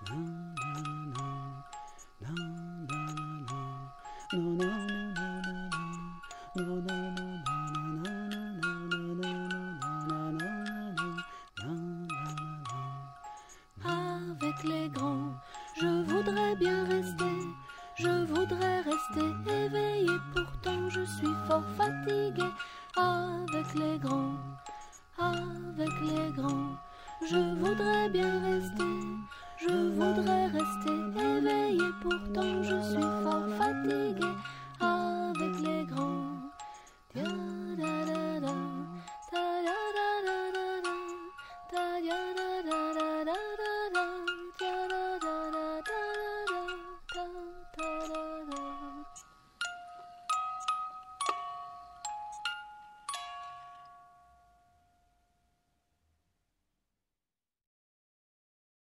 Avec les grands, je voudrais bien rester, je voudrais rester éveillé, pourtant je suis fort fatigué. Avec les grands, je voudrais bien rester, je voudrais rester éveillé, pourtant je suis